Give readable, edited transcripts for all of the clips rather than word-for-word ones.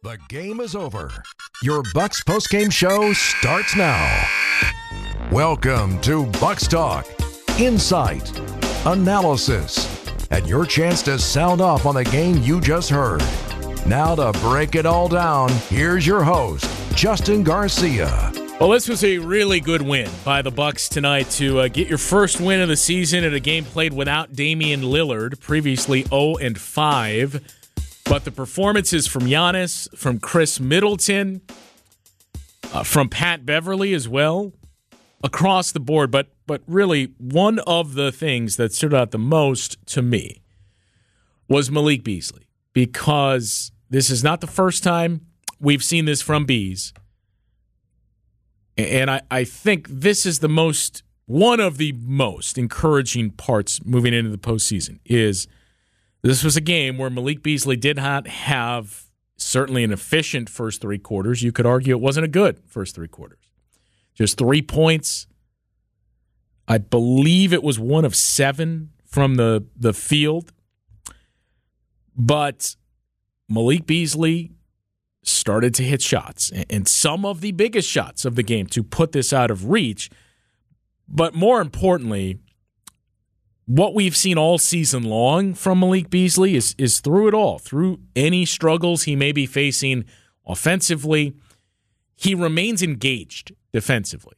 The game is over. Your Bucks postgame show starts now. Welcome to Bucks Talk, insight, analysis, and your chance to sound off on the game you just heard. Now to break it all down, here's your host, Justin Garcia. Well, this was a really good win by the Bucks tonight to get your first win of the season in a game played without Damian Lillard, previously 0-5. But the performances from Giannis, from Chris Middleton, from Pat Beverly as well, across the board. But really, one of the things that stood out the most to me was Malik Beasley, because this is not the first time we've seen this from Bees. And I think this is one of the most encouraging parts moving into the postseason is this was a game where Malik Beasley did not have certainly an efficient first three quarters. You could argue it wasn't a good first three quarters. Just 3 points. I believe it was 1 of 7 from the field. But Malik Beasley started to hit shots, and some of the biggest shots of the game to put this out of reach. But more importantly, what we've seen all season long from Malik Beasley is through it all, through any struggles he may be facing offensively, he remains engaged defensively.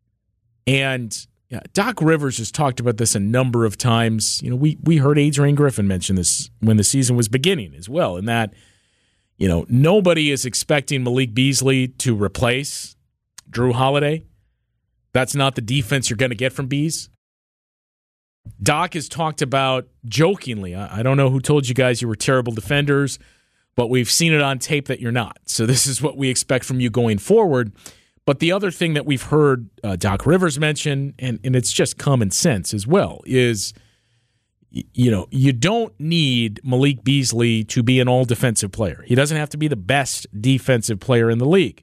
And Doc Rivers has talked about this a number of times. You know, we heard Adrian Griffin mention this when the season was beginning as well, in that, you know, nobody is expecting Malik Beasley to replace Drew Holiday. That's not the defense you're going to get from Bees. Doc has talked about, jokingly, I don't know who told you guys you were terrible defenders, but we've seen it on tape that you're not. So this is what we expect from you going forward. But the other thing that we've heard Doc Rivers mention, and it's just common sense as well, is, you know, you don't need Malik Beasley to be an all-defensive player. He doesn't have to be the best defensive player in the league.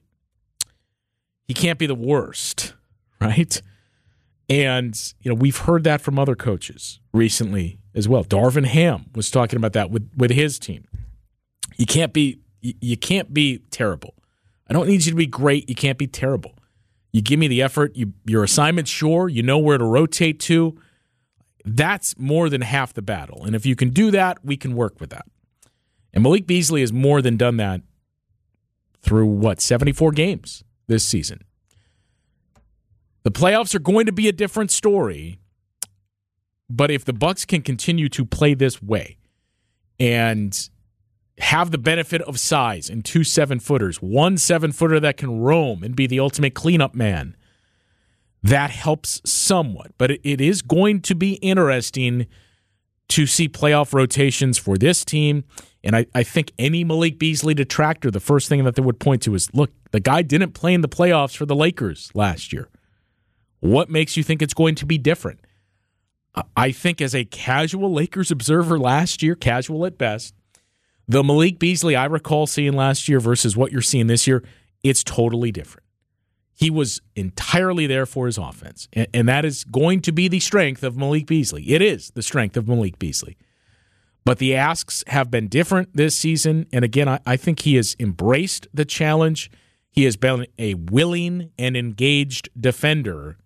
He can't be the worst, right? And, you know, we've heard that from other coaches recently as well. Darvin Ham was talking about that with his team. You can't be terrible. I don't need you to be great. You can't be terrible. You give me the effort. Your assignment's sure. You know where to rotate to. That's more than half the battle. And if you can do that, we can work with that. And Malik Beasley has more than done that through, 74 games this season. The playoffs are going to be a different story, but if the Bucks can continue to play this way and have the benefit of size in 2 7-footers, 1 7-footer that can roam and be the ultimate cleanup man, that helps somewhat. But it is going to be interesting to see playoff rotations for this team. And I think any Malik Beasley detractor, the first thing that they would point to is, look, the guy didn't play in the playoffs for the Lakers last year. What makes you think it's going to be different? I think as a casual Lakers observer last year, casual at best, the Malik Beasley I recall seeing last year versus what you're seeing this year, it's totally different. He was entirely there for his offense, and that is going to be the strength of Malik Beasley. It is the strength of Malik Beasley. But the asks have been different this season, and again, I think he has embraced the challenge. He has been a willing and engaged defender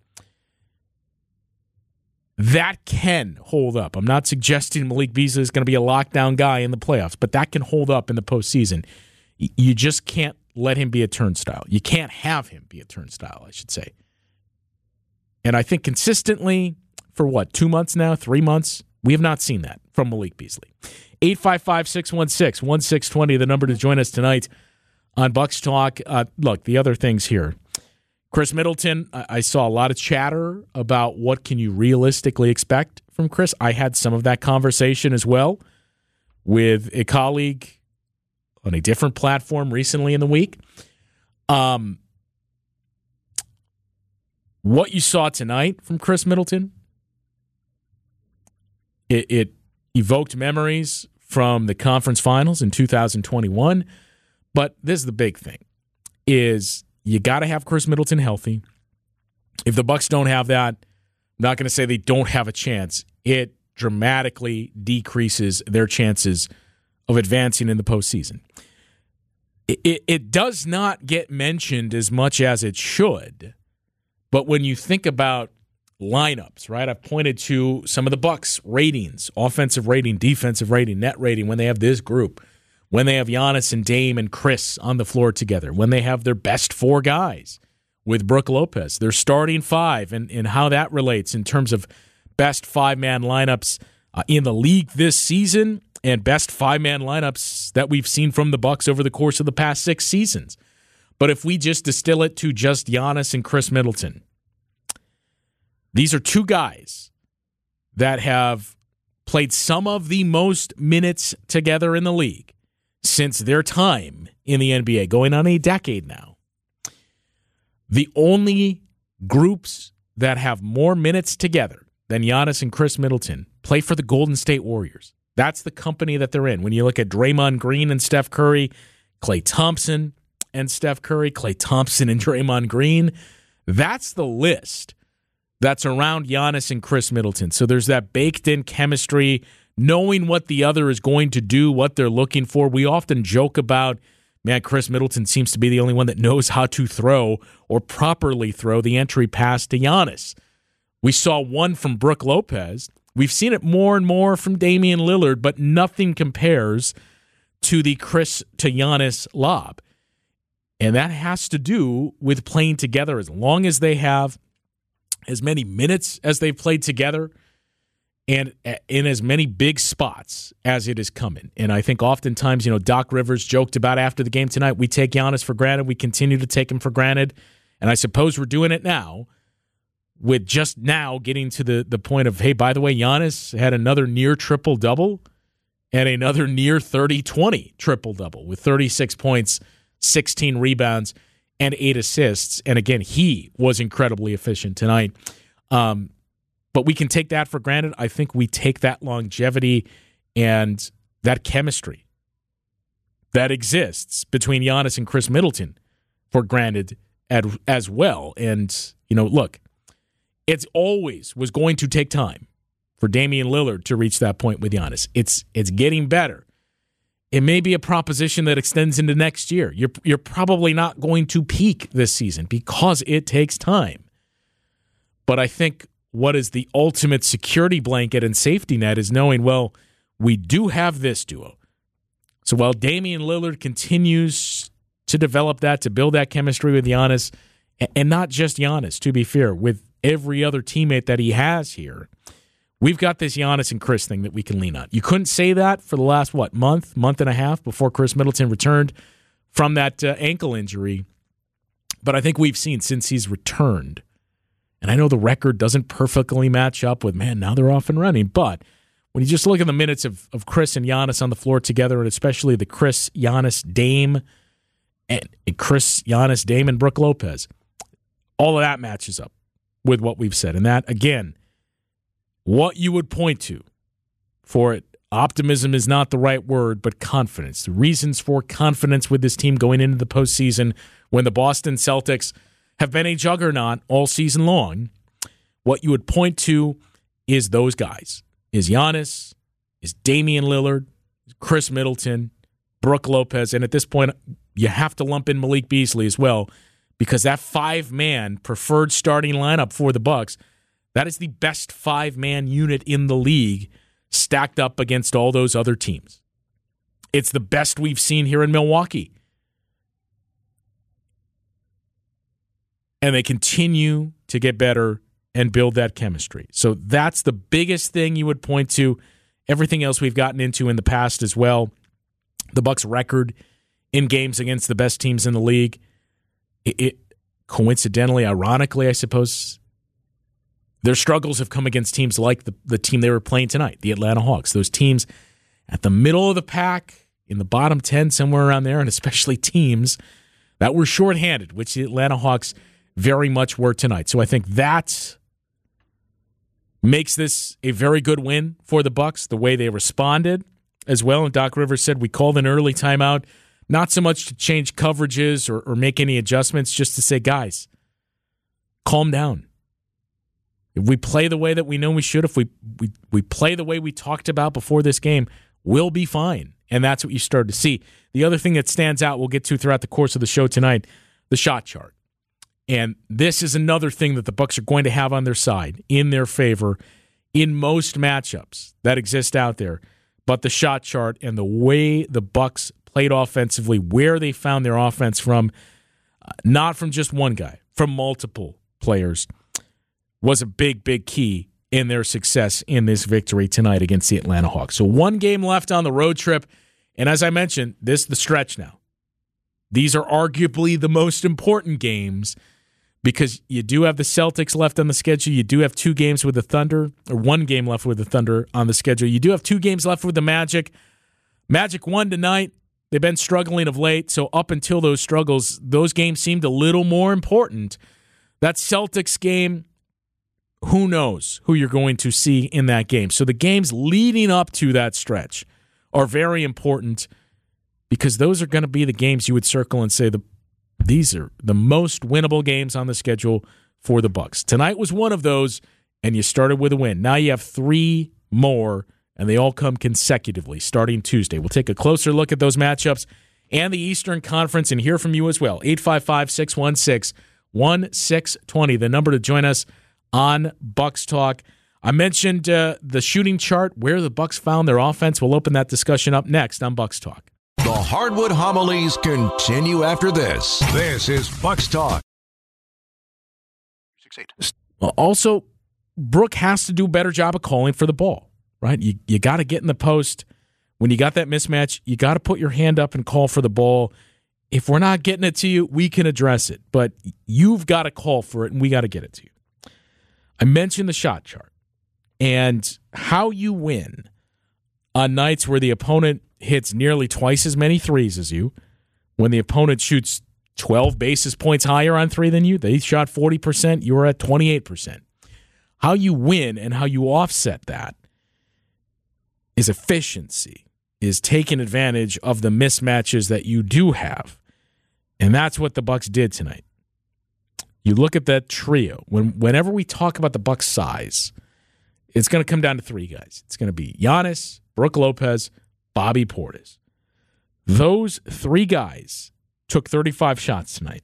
that can hold up. I'm not suggesting Malik Beasley is going to be a lockdown guy in the playoffs, but that can hold up in the postseason. You just can't let him be a turnstile. You can't have him be a turnstile, I should say. And I think consistently for 2 months now, 3 months, we have not seen that from Malik Beasley. 855-616-1620, the number to join us tonight on Bucks Talk. Look, the other things here. Chris Middleton, I saw a lot of chatter about what can you realistically expect from Chris. I had some of that conversation as well with a colleague on a different platform recently in the week. What you saw tonight from Chris Middleton, it evoked memories from the conference finals in 2021. But this is the big thing, is you got to have Chris Middleton healthy. If the Bucks don't have that, I'm not going to say they don't have a chance. It dramatically decreases their chances of advancing in the postseason. it does not get mentioned as much as it should. But when you think about lineups, right? I've pointed to some of the Bucks ratings, offensive rating, defensive rating, net rating, when they have this group, when they have Giannis and Dame and Chris on the floor together, when they have their best four guys with Brook Lopez, their starting five, and how that relates in terms of best five-man lineups in the league this season and best five-man lineups that we've seen from the Bucks over the course of the past 6 seasons. But if we just distill it to just Giannis and Chris Middleton, these are two guys that have played some of the most minutes together in the league since their time in the NBA, going on a decade now. The only groups that have more minutes together than Giannis and Chris Middleton play for the Golden State Warriors. That's the company that they're in. When you look at Draymond Green and Steph Curry, Klay Thompson and Steph Curry, Klay Thompson and Draymond Green, that's the list that's around Giannis and Chris Middleton. So there's that baked-in chemistry, knowing what the other is going to do, what they're looking for. We often joke about, man, Chris Middleton seems to be the only one that knows how to throw or properly throw the entry pass to Giannis. We saw one from Brook Lopez. We've seen it more and more from Damian Lillard, but nothing compares to the Chris to Giannis lob. And that has to do with playing together as long as they have, as many minutes as they've played together, and in as many big spots as it is coming. And I think oftentimes, Doc Rivers joked about after the game tonight, we take Giannis for granted. We continue to take him for granted. And I suppose we're doing it now with just now getting to the point of, hey, by the way, Giannis had another near triple-double and another near 30-20 triple-double with 36 points, 16 rebounds, and 8 assists. And again, he was incredibly efficient tonight. But we can take that for granted. I think we take that longevity and that chemistry that exists between Giannis and Chris Middleton for granted as well. And, look, it always was going to take time for Damian Lillard to reach that point with Giannis. It's getting better. It may be a proposition that extends into next year. You're probably not going to peak this season because it takes time. But I think what is the ultimate security blanket and safety net is knowing, well, we do have this duo. So while Damian Lillard continues to develop that, to build that chemistry with Giannis, and not just Giannis, to be fair, with every other teammate that he has here, we've got this Giannis and Chris thing that we can lean on. You couldn't say that for the last, month and a half before Chris Middleton returned from that ankle injury. But I think we've seen since he's returned, and I know the record doesn't perfectly match up with, man, now they're off and running. But when you just look at the minutes of Chris and Giannis on the floor together, and especially the Chris, Giannis, Dame, and Chris, Giannis, Dame, and Brook Lopez, all of that matches up with what we've said. And that, again, what you would point to for it, optimism is not the right word, but confidence. The reasons for confidence with this team going into the postseason when the Boston Celtics have been a juggernaut all season long, what you would point to is those guys. Is Giannis, is Damian Lillard, is Chris Middleton, Brook Lopez, and at this point, you have to lump in Malik Beasley as well, because that 5-man preferred starting lineup for the Bucks, that is the best 5-man unit in the league stacked up against all those other teams. It's the best we've seen here in Milwaukee. And they continue to get better and build that chemistry. So that's the biggest thing you would point to. Everything else we've gotten into in the past as well. The Bucks' record in games against the best teams in the league. It coincidentally, ironically, I suppose, their struggles have come against teams like the team they were playing tonight, the Atlanta Hawks. Those teams at the middle of the pack, in the bottom 10, somewhere around there, and especially teams that were shorthanded, which the Atlanta Hawks very much were tonight. So I think that makes this a very good win for the Bucks, the way they responded as well. And Doc Rivers said, we called an early timeout, not so much to change coverages or make any adjustments, just to say, guys, calm down. If we play the way that we know we should, if we play the way we talked about before this game, we'll be fine. and that's what you started to see. The other thing that stands out, we'll get to throughout the course of the show tonight, the shot chart. And this is another thing that the Bucks are going to have on their side, in their favor, in most matchups that exist out there. But the shot chart and the way the Bucks played offensively, where they found their offense from, not from just one guy, from multiple players, was a big, big key in their success in this victory tonight against the Atlanta Hawks. So one game left on the road trip, and as I mentioned, this is the stretch now. These are arguably the most important games because you do have the Celtics left on the schedule. You do have 2 games with the Thunder, or 1 game left with the Thunder on the schedule. You do have 2 games left with the Magic. Magic won tonight. They've been struggling of late, so up until those struggles, those games seemed a little more important. That Celtics game, who knows who you're going to see in that game. So the games leading up to that stretch are very important because those are going to be the games you would circle and say these are the most winnable games on the schedule for the Bucks. Tonight was one of those, and you started with a win. Now you have 3 more, and they all come consecutively starting Tuesday. We'll take a closer look at those matchups and the Eastern Conference and hear from you as well. 855-616-1620, the number to join us on Bucks Talk. I mentioned the shooting chart, where the Bucks found their offense. We'll open that discussion up next on Bucks Talk. The Hardwood Homilies continue after this. This is Bucks Talk. Also, Brooke has to do a better job of calling for the ball, right? You got to get in the post. When you got that mismatch, you got to put your hand up and call for the ball. If we're not getting it to you, we can address it. But you've got to call for it, and we got to get it to you. I mentioned the shot chart and how you win on nights where the opponent hits nearly twice as many threes as you, when the opponent shoots 12 basis points higher on 3 than you. They shot 40%, you were at 28%. How you win and how you offset that is efficiency, is taking advantage of the mismatches that you do have. And that's what the Bucks did tonight. You look at that trio. Whenever we talk about the Bucks' size, it's going to come down to 3 guys. It's going to be Giannis, Brook Lopez, Bobby Portis. Those 3 guys took 35 shots tonight.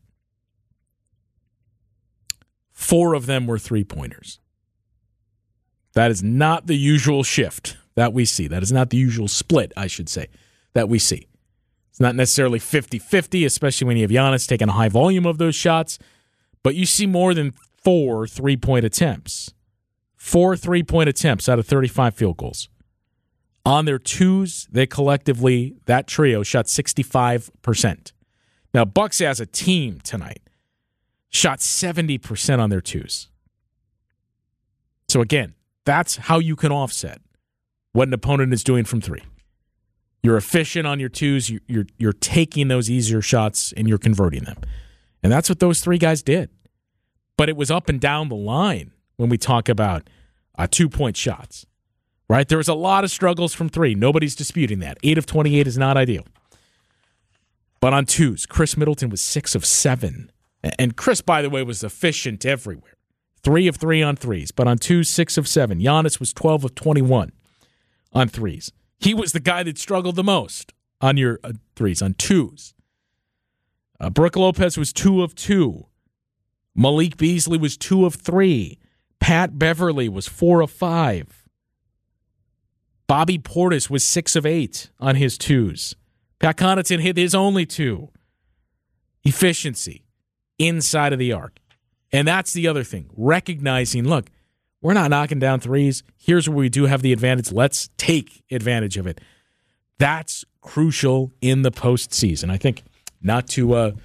4 of them were 3-pointers. That is not the usual shift that we see. That is not the usual split, I should say, that we see. It's not necessarily 50-50, especially when you have Giannis taking a high volume of those shots. But you see more than 4 3-point attempts. 4 3-point attempts out of 35 field goals. On their 2s, they collectively, that trio, shot 65%. Now, Bucks as a team tonight shot 70% on their 2s. So again, that's how you can offset what an opponent is doing from 3. You're efficient on your 2s. You're taking those easier shots and you're converting them. And that's what those 3 guys did. But it was up and down the line when we talk about 2-point shots, right? There was a lot of struggles from 3. Nobody's disputing that. 8 of 28 is not ideal. But on 2s, Chris Middleton was 6 of 7. And Chris, by the way, was efficient everywhere. 3 of 3 on 3s. But on 2s, 6 of 7. Giannis was 12 of 21 on 3s. He was the guy that struggled the most on your 3s, on 2s. Brook Lopez was 2 of 2. Malik Beasley was 2 of 3. Pat Beverly was 4 of 5. Bobby Portis was 6 of 8 on his 2s. Pat Connaughton hit his only 2. Efficiency inside of the arc. And that's the other thing. Recognizing, look, we're not knocking down 3s. Here's where we do have the advantage. Let's take advantage of it. That's crucial in the postseason. I think not to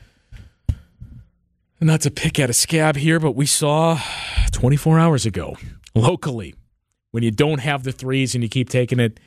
pick at a scab here, but we saw 24 hours ago, locally, when you don't have the 3s and you keep taking it,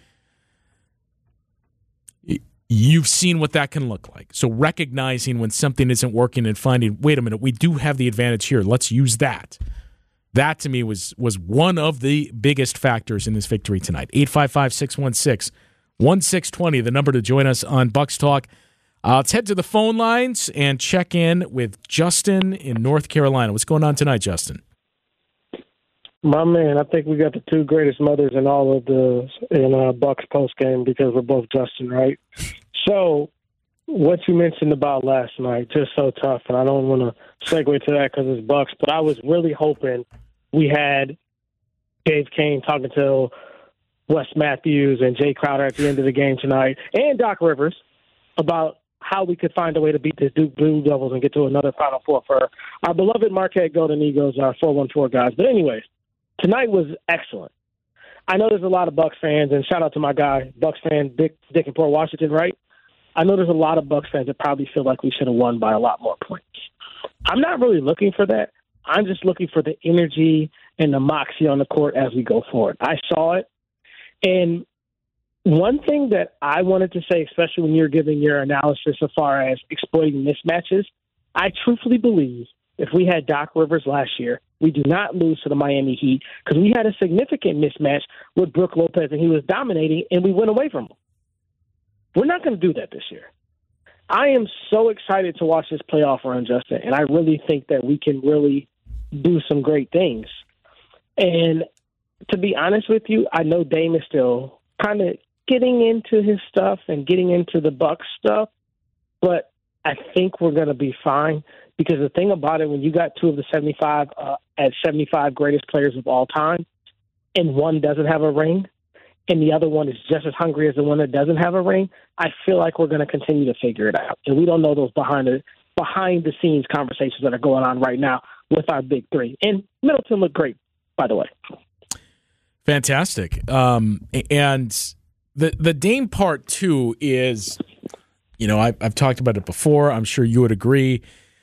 you've seen what that can look like. So recognizing when something isn't working and finding, wait a minute, we do have the advantage here. Let's use that. That, to me, was one of the biggest factors in this victory tonight. 855-616-1620, the number to join us on Bucks Talk. Let's head to the phone lines and check in with Justin in North Carolina. What's going on tonight, Justin? My man, I think we got the two greatest mothers in all of the Bucks post game because we're both Justin, right? So, what you mentioned about last night, just so tough, and I don't want to segue to that because it's Bucks, but I was really hoping we had Dave Kane talking to Wes Matthews and Jay Crowder at the end of the game tonight, and Doc Rivers about how we could find a way to beat the Duke Blue Devils and get to another Final Four for our beloved Marquette Golden Eagles, our 414 guys. But anyways, tonight was excellent. I know there's a lot of Bucks fans, and shout out to my guy, Bucks fan Dick in Port Washington, right? I know there's a lot of Bucks fans that probably feel like we should have won by a lot more points. I'm not really looking for that. I'm just looking for the energy and the moxie on the court as we go forward. I saw it. And one thing that I wanted to say, especially when you're giving your analysis as far as exploiting mismatches, I truthfully believe if we had Doc Rivers last year, we do not lose to the Miami Heat because we had a significant mismatch with Brook Lopez, and he was dominating, and we went away from him. We're not going to do that this year. I am so excited to watch this playoff run, Justin, and I really think that we can really do some great things. And to be honest with you, I know Dame is still kind of getting into his stuff and getting into the Bucks stuff, but I think we're going to be fine because the thing about it, when you got two of the 75 greatest players of all time, and one doesn't have a ring, and the other one is just as hungry as the one that doesn't have a ring, I feel like we're going to continue to figure it out. And we don't know those behind the scenes conversations that are going on right now with our big three. And Middleton looked great, by the way. Fantastic. And the Dame part too is, I've talked about it before. I'm sure you would agree.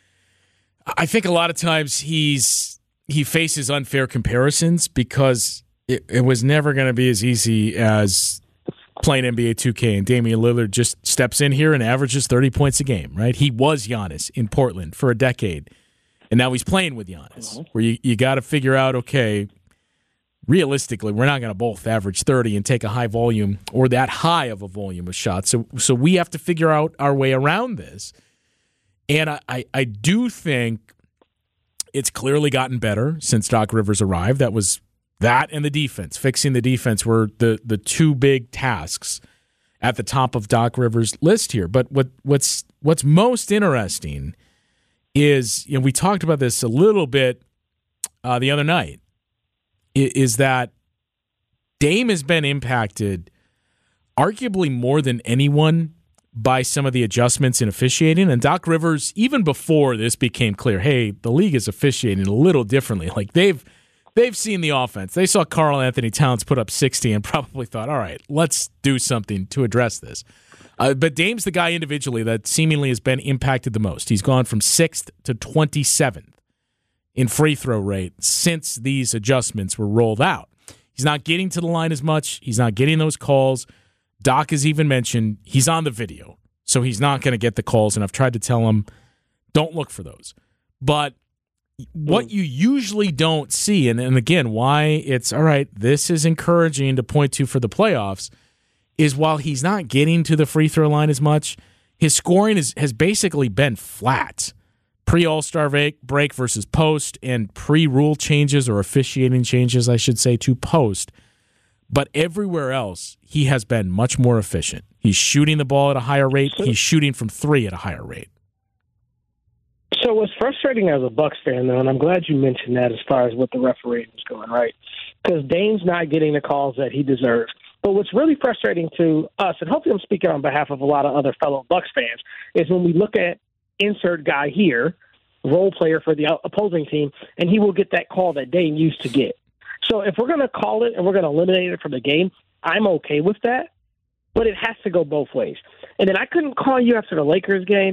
I think a lot of times he faces unfair comparisons because it was never going to be as easy as playing NBA 2K, and Damian Lillard just steps in here and averages 30 points a game, right? He was Giannis in Portland for a decade, and now he's playing with Giannis, where you got to figure out, okay, realistically, we're not going to both average 30 and take a high volume or that high of a volume of shots. So we have to figure out our way around this. And I do think it's clearly gotten better since Doc Rivers arrived. That and the defense. Fixing the defense were the two big tasks at the top of Doc Rivers' list here. But what's most interesting is, we talked about this a little bit the other night, is that Dame has been impacted arguably more than anyone by some of the adjustments in officiating. And Doc Rivers, even before this became clear, hey, the league is officiating a little differently. Like they've seen the offense. They saw Karl Anthony Towns put up 60 and probably thought, all right, let's do something to address this. But Dame's the guy individually that seemingly has been impacted the most. He's gone from 6th to 27th in free throw rate since these adjustments were rolled out. He's not getting to the line as much. He's not getting those calls. Doc has even mentioned he's on the video, so he's not going to get the calls, and I've tried to tell him, don't look for those. But what you usually don't see, and again, why it's, all right, this is encouraging to point to for the playoffs, is while he's not getting to the free throw line as much, his scoring has basically been flat. Pre-All-Star break versus post, and pre-rule changes or officiating changes, I should say, to post. But everywhere else, he has been much more efficient. He's shooting the ball at a higher rate. He's shooting from three at a higher rate. So what's frustrating as a Bucks fan, though, and I'm glad you mentioned that as far as what the refereeing is going, right? Because Dame's not getting the calls that he deserves. But what's really frustrating to us, and hopefully I'm speaking on behalf of a lot of other fellow Bucks fans, is when we look at insert guy here, role player for the opposing team, and he will get that call that Dame used to get. So if we're going to call it and we're going to eliminate it from the game, I'm okay with that. But it has to go both ways. And then I couldn't call you after the Lakers game,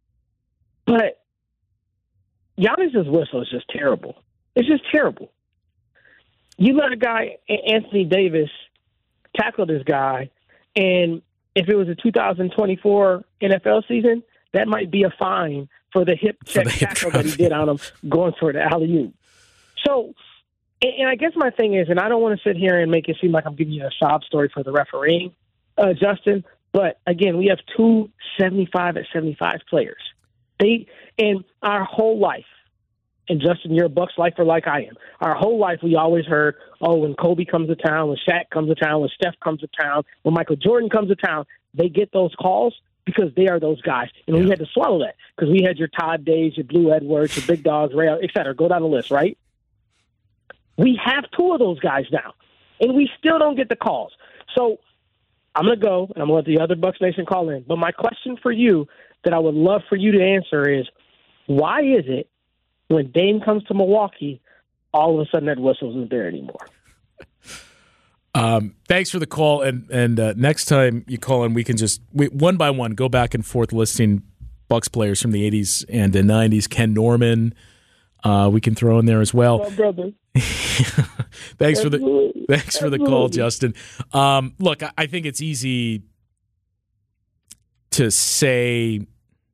but Giannis's whistle is just terrible. It's just terrible. You let a guy, Anthony Davis, tackle this guy, and if it was a 2024 NFL season, that might be a fine for the hip check tackle that he did on him going for the alley-oop. So, and I guess my thing is, and I don't want to sit here and make it seem like I'm giving you a sob story for the refereeing, Justin, but again, we have two 75 at 75 players. In our whole life, And Justin, you're a Bucks lifer like I am. Our whole life we always heard, oh, when Kobe comes to town, when Shaq comes to town, when Steph comes to town, when Michael Jordan comes to town, they get those calls because they are those guys. And we had to swallow that because we had your Todd Days, your Blue Edwards, your Big Dogs, Ray, et cetera. Go down the list, right? We have two of those guys now, and we still don't get the calls. So I'm going to go, and I'm going to let the other Bucks Nation call in. But my question for you that I would love for you to answer is, why is it when Dame comes to Milwaukee, all of a sudden that whistle isn't there anymore? Thanks for the call, and next time you call in, we can just one by one go back and forth listing Bucks players from the 80s and the 90s. Ken Norman, we can throw in there as well. My brother. Thanks for the call, Justin. Look, I think it's easy to say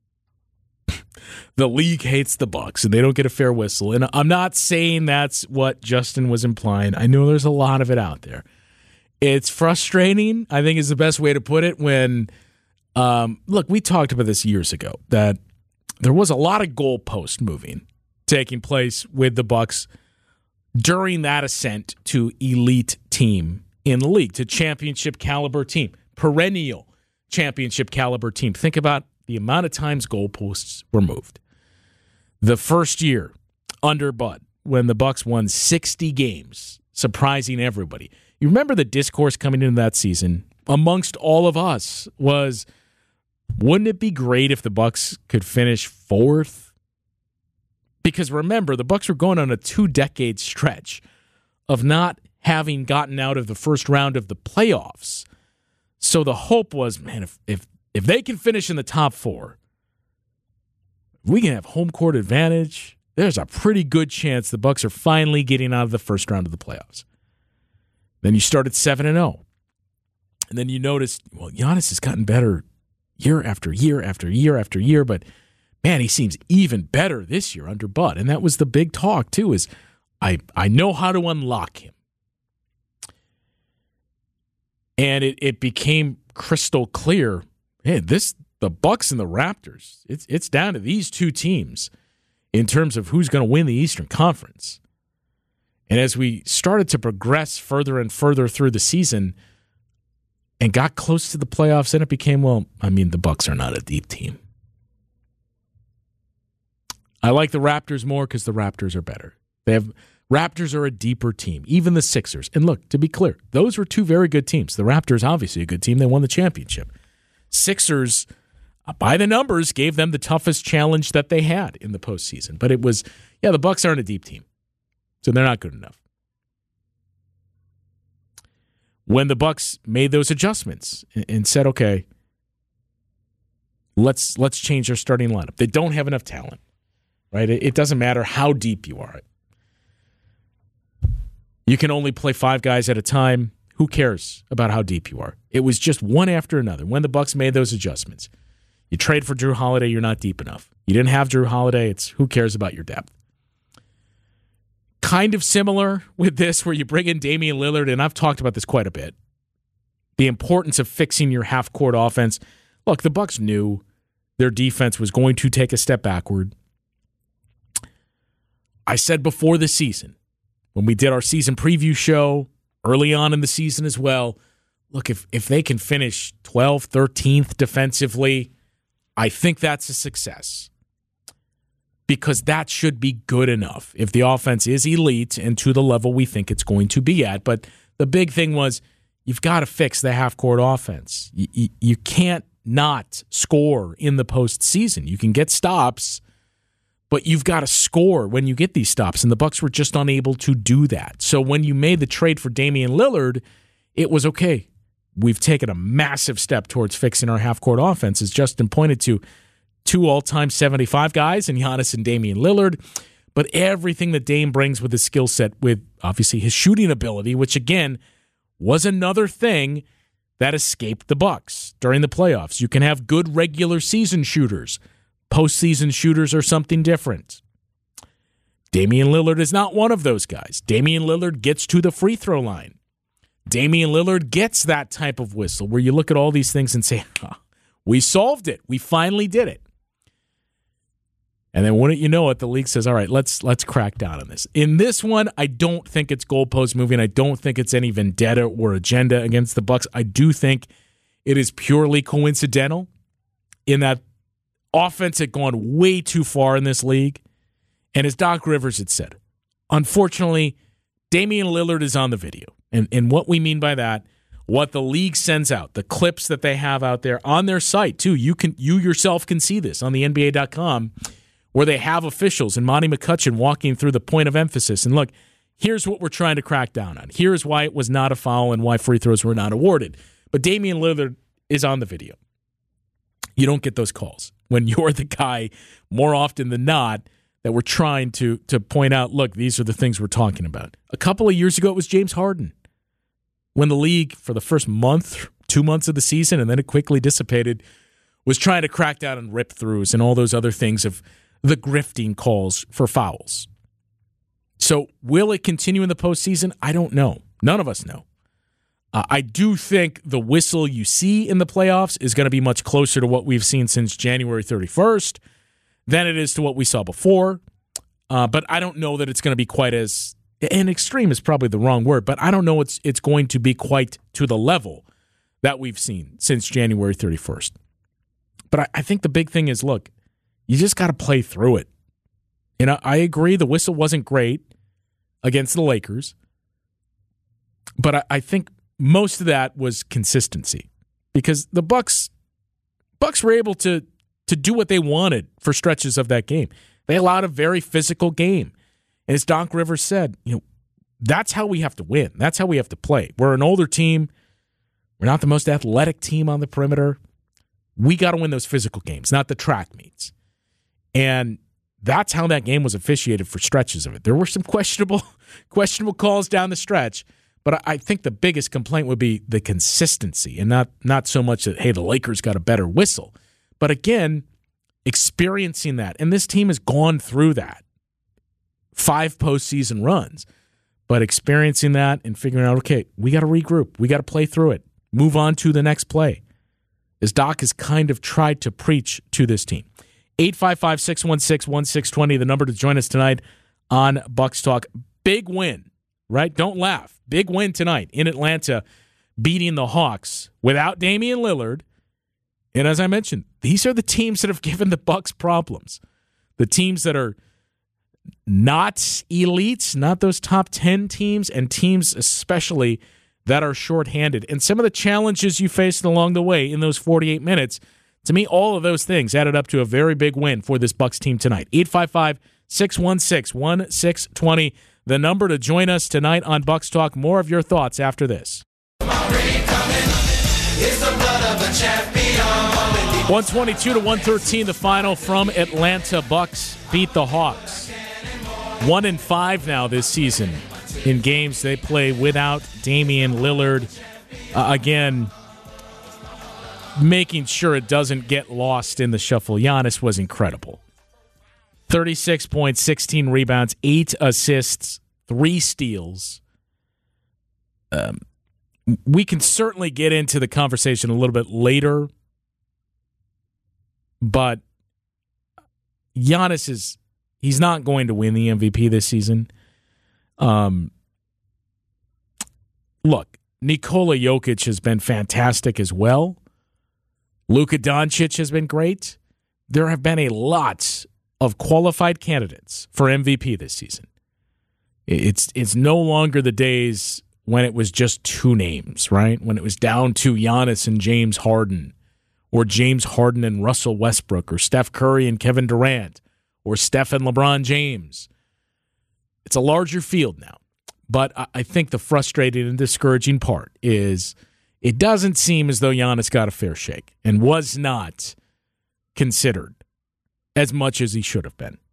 the league hates the Bucks and they don't get a fair whistle. And I'm not saying that's what Justin was implying. I know there's a lot of it out there. It's frustrating, I think is the best way to put it, when, look, we talked about this years ago, that there was a lot of goalpost moving taking place with the Bucks during that ascent to elite team in the league, to championship caliber team, perennial championship caliber team. Think about the amount of times goalposts were moved. The first year under Bud, when the Bucks won 60 games, surprising everybody. You remember the discourse coming into that season amongst all of us was, wouldn't it be great if the Bucks could finish fourth? Because remember, the Bucks were going on a 2-decade stretch of not having gotten out of the first round of the playoffs. So the hope was, man, if they can finish in the top four, we can have home court advantage. There's a pretty good chance the Bucks are finally getting out of the first round of the playoffs. Then you start at 7-0. And then you notice, well, Giannis has gotten better year after year after year after year, but man, he seems even better this year under Bud. And that was the big talk, too, is I know how to unlock him. And it became crystal clear, hey, the Bucks and the Raptors, it's down to these two teams in terms of who's going to win the Eastern Conference. And as we started to progress further and further through the season and got close to the playoffs, then it became, well, I mean, the Bucks are not a deep team. I like the Raptors more because the Raptors are better. Raptors are a deeper team, even the Sixers. And look, to be clear, those were two very good teams. The Raptors, obviously a good team. They won the championship. Sixers, by the numbers, gave them the toughest challenge that they had in the postseason. But it was, the Bucks aren't a deep team, so they're not good enough. When the Bucks made those adjustments and said, okay, let's change our starting lineup. They don't have enough talent, right? It doesn't matter how deep you are. You can only play 5 guys at a time. Who cares about how deep you are? It was just one after another. When the Bucks made those adjustments, you trade for Drew Holiday, you're not deep enough. You didn't have Drew Holiday, it's who cares about your depth. Kind of similar with this, where you bring in Damian Lillard, and I've talked about this quite a bit. The importance of fixing your half-court offense. Look, the Bucks knew their defense was going to take a step backward. I said before the season, when we did our season preview show early on in the season as well, look, if they can finish 12th, 13th defensively, I think that's a success. Because that should be good enough if the offense is elite and to the level we think it's going to be at. But the big thing was, you've got to fix the half-court offense. You can't not score in the postseason. You can get stops, but you've got to score when you get these stops, and the Bucks were just unable to do that. So when you made the trade for Damian Lillard, it was okay. We've taken a massive step towards fixing our half-court offense, as Justin pointed to. 2 all-time 75 guys in Giannis and Damian Lillard, but everything that Dame brings with his skill set, with obviously his shooting ability, which again was another thing that escaped the Bucks during the playoffs. You can have good regular season shooters. Postseason shooters are something different. Damian Lillard is not one of those guys. Damian Lillard gets to the free throw line. Damian Lillard gets that type of whistle where you look at all these things and say, we solved it. We finally did it. And then wouldn't you know it, the league says, all right, let's crack down on this. In this one, I don't think it's goalpost moving. I don't think it's any vendetta or agenda against the Bucks. I do think it is purely coincidental in that offense had gone way too far in this league. And as Doc Rivers had said, unfortunately, Damian Lillard is on the video. And what we mean by that, what the league sends out, the clips that they have out there on their site, too. You yourself can see this on the NBA.com, where they have officials and Monty McCutcheon walking through the point of emphasis. And look, here's what we're trying to crack down on. Here's why it was not a foul and why free throws were not awarded. But Damian Lillard is on the video. You don't get those calls when you're the guy, more often than not, that we're trying to point out, look, these are the things we're talking about. A couple of years ago, it was James Harden. When the league, for the first month, 2 months of the season, and then it quickly dissipated, was trying to crack down on rip-throughs and all those other things of the grifting calls for fouls. So will it continue in the postseason? I don't know. None of us know. I do think the whistle you see in the playoffs is going to be much closer to what we've seen since January 31st than it is to what we saw before. But I don't know that it's going to be quite as, and extreme is probably the wrong word, but I don't know it's going to be quite to the level that we've seen since January 31st. But I think the big thing is, look, you just got to play through it. And I agree the whistle wasn't great against the Lakers, but I think most of that was consistency because the Bucks were able to do what they wanted for stretches of that game. They allowed a very physical game. And as Doc Rivers said, that's how we have to win. That's how we have to play. We're an older team. We're not the most athletic team on the perimeter. We got to win those physical games, not the track meets. And that's how that game was officiated for stretches of it. There were some questionable calls down the stretch, but I think the biggest complaint would be the consistency and not so much that, hey, the Lakers got a better whistle. But again, experiencing that. And this team has gone through that. 5 postseason runs. But experiencing that and figuring out, okay, we got to regroup. We got to play through it. Move on to the next play. As Doc has kind of tried to preach to this team. 855-616-1620, the number to join us tonight on Bucks Talk. Big win, right? Don't laugh. Big win tonight in Atlanta, beating the Hawks without Damian Lillard. And as I mentioned, these are the teams that have given the Bucks problems. The teams that are not elites, not those top 10 teams, and teams especially that are shorthanded. And some of the challenges you faced along the way in those 48 minutes, to me, all of those things added up to a very big win for this Bucks team tonight. 855-616-1620, the number to join us tonight on Bucks Talk. More of your thoughts after this. 122-113, the final from Atlanta. Bucks beat the Hawks. 1-5 now this season in games they play without Damian Lillard. Again, making sure it doesn't get lost in the shuffle. Giannis was incredible. 36 points, 16 rebounds, 8 assists, 3 steals. We can certainly get into the conversation a little bit later, but Giannis he's not going to win the MVP this season. Look, Nikola Jokic has been fantastic as well. Luka Doncic has been great. There have been a lot of qualified candidates for MVP this season. It's no longer the days when it was just 2 names, right? When it was down to Giannis and James Harden, or James Harden and Russell Westbrook, or Steph Curry and Kevin Durant, or Steph and LeBron James. It's a larger field now. But I think the frustrating and discouraging part is it doesn't seem as though Giannis got a fair shake and was not considered as much as he should have been.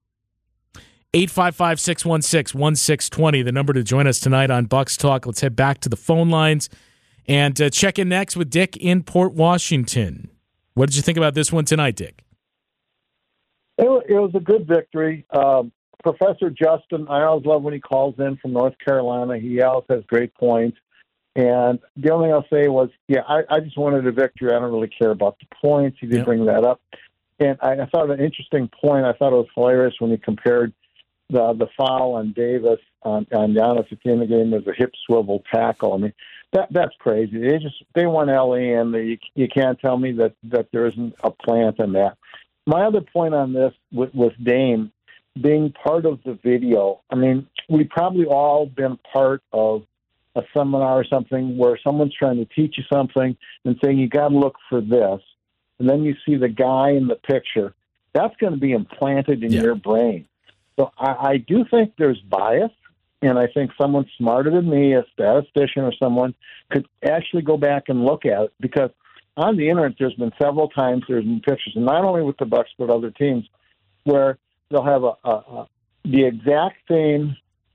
855-616-1620, the number to join us tonight on Bucks Talk. Let's head back to the phone lines and check in next with Dick in Port Washington. What did you think about this one tonight, Dick? It was a good victory. Professor Justin, I always love when he calls in from North Carolina. He always has great points. And the only thing I'll say was, I just wanted a victory. I don't really care about the points. He did bring that up. And I thought an interesting point. I thought it was hilarious when he compared the foul on Davis on Giannis at the end of the game as a hip swivel tackle. I mean, that's crazy. They want LA, and you can't tell me that there isn't a plant in that. My other point on this with Dame being part of the video. I mean, we probably all been part of a seminar or something where someone's trying to teach you something and saying you got to look for this, and then you see the guy in the picture. That's going to be implanted in your brain. So I do think there's bias, and I think someone smarter than me, a statistician or someone, could actually go back and look at it, because on the internet there's been several times there's been pictures, and not only with the Bucks but other teams, where they'll have the exact same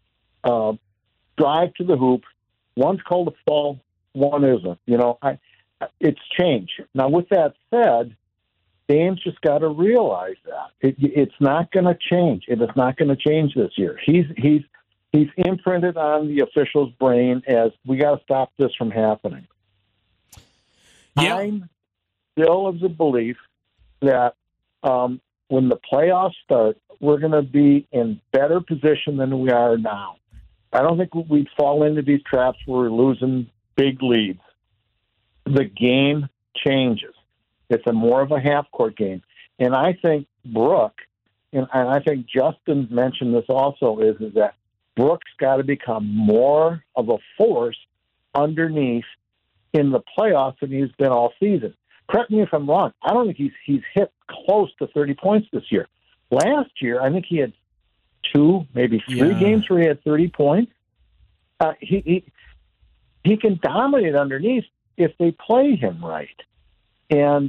drive to the hoop. One's called a foul, one isn't. It's changed. Now, with that said, Dame's just got to realize that it's not going to change. It is not going to change this year. He's imprinted on the official's brain as we got to stop this from happening. Yeah. I'm still of the belief that when the playoffs start, we're going to be in better position than we are now. I don't think we'd fall into these traps where we're losing big leads. The game changes. It's more of a half-court game. And I think Brooke, and I think Justin mentioned this also, is that Brooke's got to become more of a force underneath in the playoffs than he's been all season. Correct me if I'm wrong. I don't think he's hit close to 30 points this year. Last year, I think he had 2, maybe 3 games where he had 30 points. He can dominate underneath if they play him right. And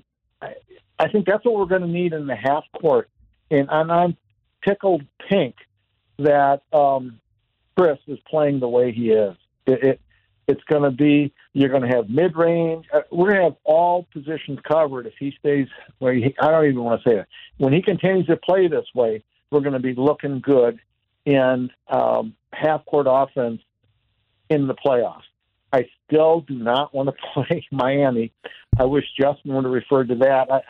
I think that's what we're going to need in the half court. And I'm tickled pink that Chris is playing the way he is. It's going to be, you're going to have mid-range. We're going to have all positions covered if he stays where I don't even want to say that. When he continues to play this way, we're going to be looking good in half-court offense in the playoffs. I still do not want to play Miami. I wish Justin would have referred to that.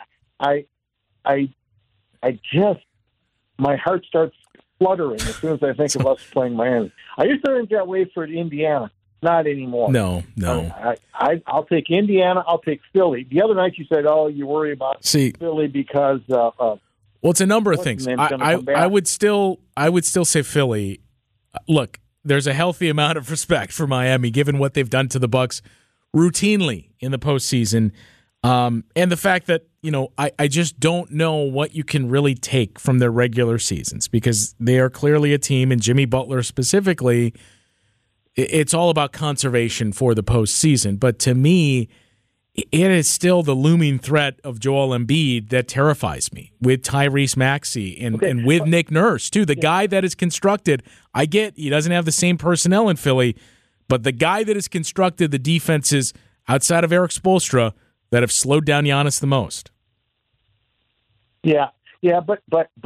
I just, my heart starts fluttering as soon as I think of us playing Miami. I used to think that way for Indiana. Not anymore. No. I'll take Indiana. I'll take Philly. The other night you said, "Oh, you worry about Philly because." Well, it's a number of things. I would still say Philly. Look, there's a healthy amount of respect for Miami, given what they've done to the Bucks routinely in the postseason, and the fact that I just don't know what you can really take from their regular seasons, because they are clearly a team, and Jimmy Butler specifically. It's all about conservation for the postseason. But to me, it is still the looming threat of Joel Embiid that terrifies me, with Tyrese Maxey and with Nick Nurse, too. The guy that is constructed, I get he doesn't have the same personnel in Philly, but the guy that has constructed the defenses outside of Eric Spoelstra that have slowed down Giannis the most. Yeah, but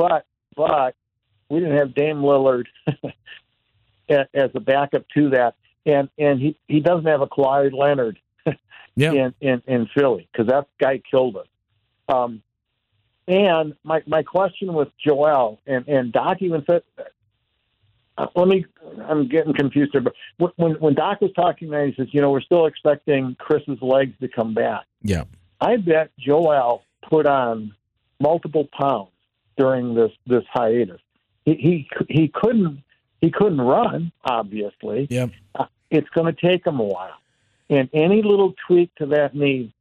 we didn't have Dame Lillard as a backup to that, and he doesn't have a Kawhi Leonard in Philly, because that guy killed us. And my question with Joel and Doc even said, I'm getting confused here, but when Doc was talking about it, he says, we're still expecting Chris's legs to come back. Yeah, I bet Joel put on multiple pounds during this hiatus. He couldn't run, obviously. Yep. It's going to take him a while. And any little tweak to that knee,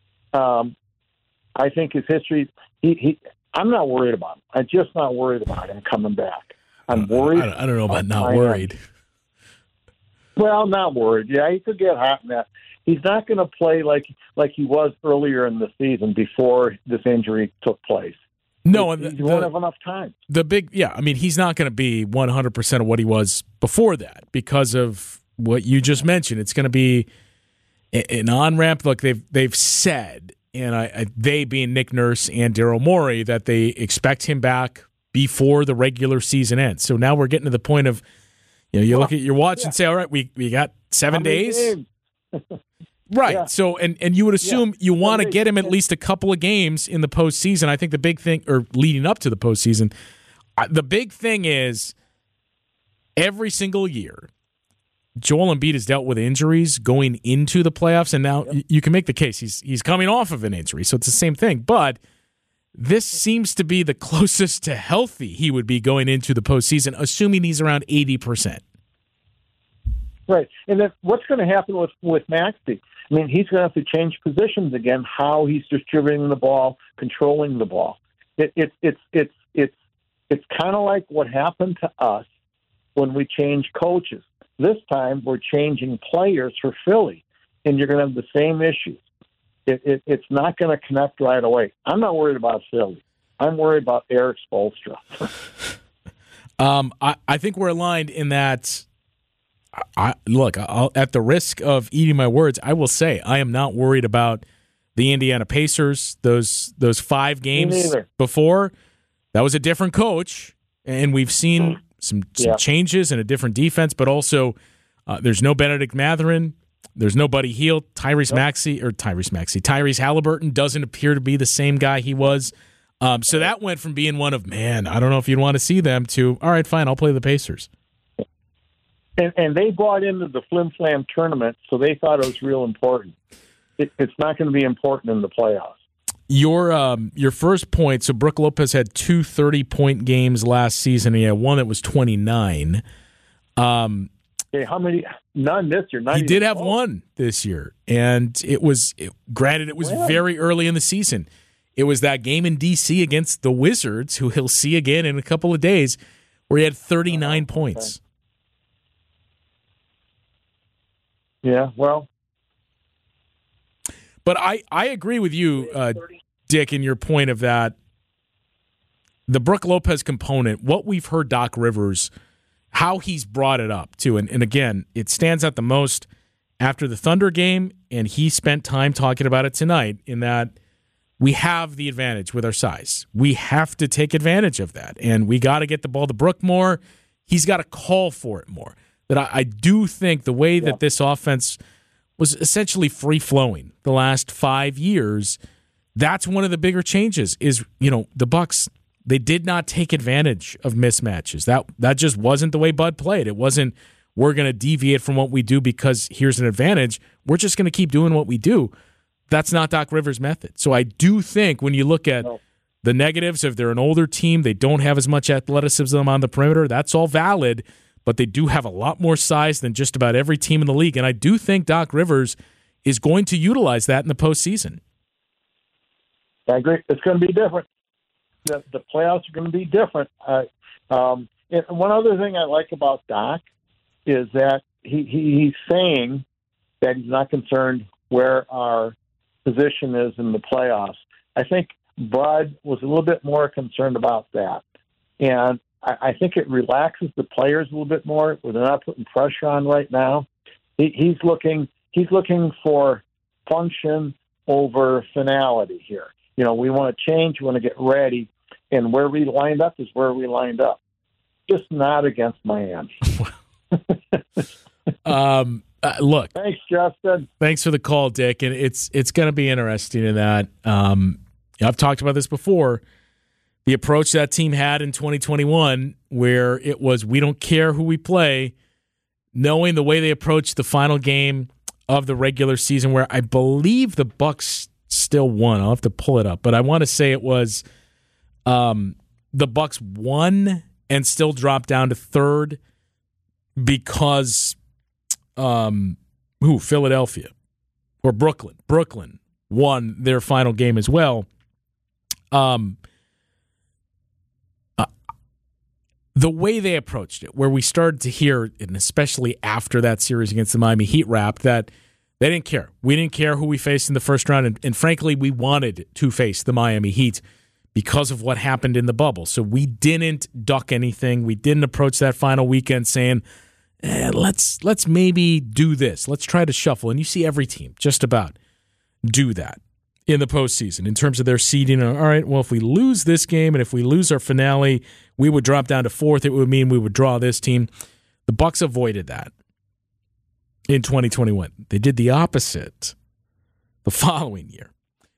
I think his history, I'm not worried about him. I'm just not worried about him coming back. I'm worried. I don't know about not worried. Well, not worried. Yeah, he could get hot in that. He's not going to play like he was earlier in the season before this injury took place. No, he won't have enough time. He's not going to be 100% of what he was before that, because of what you just mentioned. It's going to be an on-ramp. Look, they've said, and they being Nick Nurse and Daryl Morey, that they expect him back before the regular season ends. So now we're getting to the point of, you look at your watch and say, all right, we got 7 days. Right. Yeah. So, and you would assume you want to get him at least a couple of games in the postseason. I think the big thing, or leading up to the postseason, the big thing is every single year, Joel Embiid has dealt with injuries going into the playoffs, and now you can make the case he's coming off of an injury, so it's the same thing. But this seems to be the closest to healthy he would be going into the postseason, assuming he's around 80%. Right. And then what's going to happen with Maxey? I mean, he's going to have to change positions again, how he's distributing the ball, controlling the ball. It's kind of like what happened to us when we changed coaches. This time we're changing players for Philly, and you're going to have the same issues. It's not going to connect right away. I'm not worried about Philly. I'm worried about Erik Spoelstra. I think we're aligned in that. Look, at the risk of eating my words, I will say I am not worried about the Indiana Pacers. Those 5 games before, that was a different coach, and we've seen some changes and a different defense, but also there's no Benedict Mathurin, there's no Buddy Hield, Tyrese Halliburton doesn't appear to be the same guy he was. So that went from being one of, man, I don't know if you'd want to see them, to, all right, fine, I'll play the Pacers. And they bought into the Flim Flam tournament, so they thought it was real important. It's not going to be important in the playoffs. Your first point, so Brook Lopez had 2 30-point games last season. He had one that was 29. Okay, how many? None this year. He did have one this year, and it was very early in the season. It was that game in D.C. against the Wizards, who he'll see again in a couple of days, where he had 39 points. Yeah, well. But I agree with you, Dick, in your point of that. The Brook Lopez component, what we've heard Doc Rivers, how he's brought it up, too. And again, it stands out the most after the Thunder game, and he spent time talking about it tonight, in that we have the advantage with our size. We have to take advantage of that, and we got to get the ball to Brook more. He's got to call for it more. That I do think the way that this offense was essentially free-flowing the last 5 years, that's one of the bigger changes is, the Bucks, they did not take advantage of mismatches. That just wasn't the way Bud played. It wasn't, we're going to deviate from what we do because here's an advantage. We're just going to keep doing what we do. That's not Doc Rivers' method. So I do think when you look at the negatives, if they're an older team, they don't have as much athleticism on the perimeter, that's all valid, but they do have a lot more size than just about every team in the league. And I do think Doc Rivers is going to utilize that in the postseason. I agree. It's going to be different. The playoffs are going to be different. And one other thing I like about Doc is that he's saying that he's not concerned where our position is in the playoffs. I think Bud was a little bit more concerned about that. And I think it relaxes the players a little bit more where they're not putting pressure on right now. He's looking for function over finality here. We want to change, we want to get ready, and where we lined up is where we lined up. Just not against Miami. Look. Thanks, Justin. Thanks for the call, Dick. And it's going to be interesting in that. I've talked about this before. The approach that team had in 2021, where it was, we don't care who we play, knowing the way they approached the final game of the regular season, where I believe the Bucks still won. I'll have to pull it up, but I want to say it was the Bucks won and still dropped down to third because Philadelphia or Brooklyn won their final game as well. The way they approached it, where we started to hear, and especially after that series against the Miami Heat wrapped, that they didn't care. We didn't care who we faced in the first round, and frankly, we wanted to face the Miami Heat because of what happened in the bubble. So we didn't duck anything. We didn't approach that final weekend saying, let's maybe do this. Let's try to shuffle. And you see every team just about do that in the postseason in terms of their seeding. All right, well, if we lose this game and if we lose our finale, we would drop down to fourth. It would mean we would draw this team. The Bucks avoided that in 2021. They did the opposite the following year.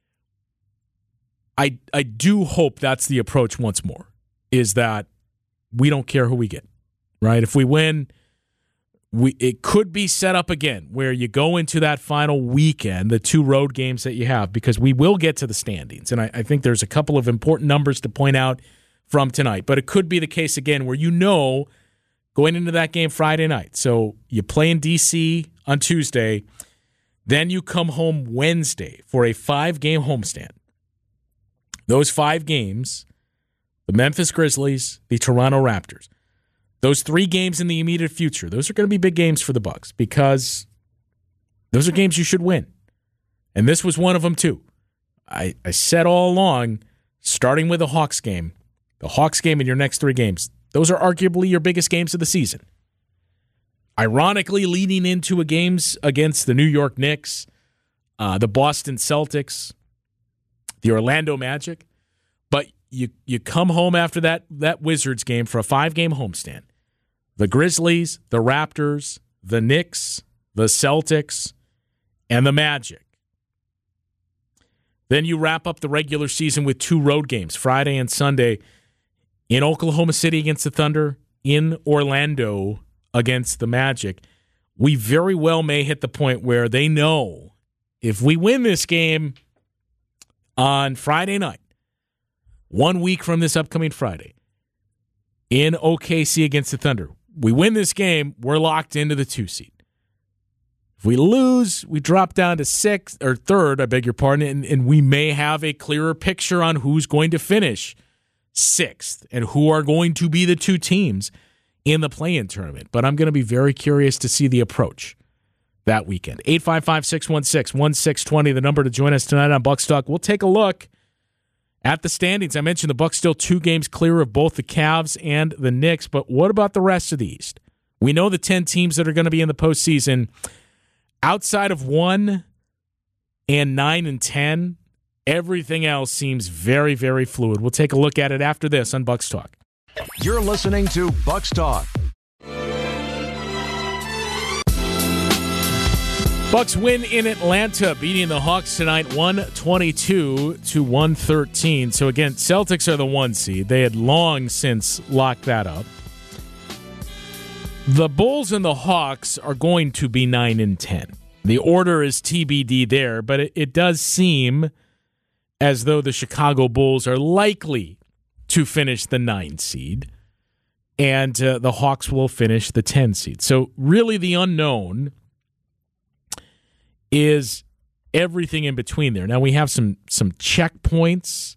I do hope that's the approach once more, is that we don't care who we get, right? If we win, it could be set up again where you go into that final weekend, the 2 road games that you have, because we will get to the standings. And I think there's a couple of important numbers to point out from tonight. But it could be the case again where going into that game Friday night. So you play in D.C. on Tuesday, then you come home Wednesday for a 5-game homestand. Those 5 games, the Memphis Grizzlies, the Toronto Raptors, those 3 games in the immediate future, those are going to be big games for the Bucks because those are games you should win. And this was one of them too. I said all along, starting with the Hawks game in your next 3 games, those are arguably your biggest games of the season. Ironically, leading into games against the New York Knicks, the Boston Celtics, the Orlando Magic. But you come home after that Wizards game for a 5-game homestand. The Grizzlies, the Raptors, the Knicks, the Celtics, and the Magic. Then you wrap up the regular season with 2 road games, Friday and Sunday, in Oklahoma City against the Thunder, in Orlando against the Magic. We very well may hit the point where they know if we win this game on Friday night, 1 week from this upcoming Friday, in OKC against the Thunder, we win this game, we're locked into the 2 seed. If we lose, we drop down to 6th or 3rd, I beg your pardon, and we may have a clearer picture on who's going to finish 6th and who are going to be the 2 teams in the play-in tournament. But I'm going to be very curious to see the approach that weekend. 855-616-1620, the number to join us tonight on Bucks Talk. We'll take a look at the standings. I mentioned the Bucks still 2 games clear of both the Cavs and the Knicks, but what about the rest of the East? We know the 10 teams that are going to be in the postseason. Outside of 1 and 9 and 10, everything else seems very, very fluid. We'll take a look at it after this on Bucks Talk. You're listening to Bucks Talk. Bucks win in Atlanta, beating the Hawks tonight 122-113. So again, Celtics are the 1 seed. They had long since locked that up. The Bulls and the Hawks are going to be 9 and 10. The order is TBD there, but it does seem as though the Chicago Bulls are likely to finish the 9 seed, and the Hawks will finish the 10 seed. So really the unknown is everything in between there. Now we have some checkpoints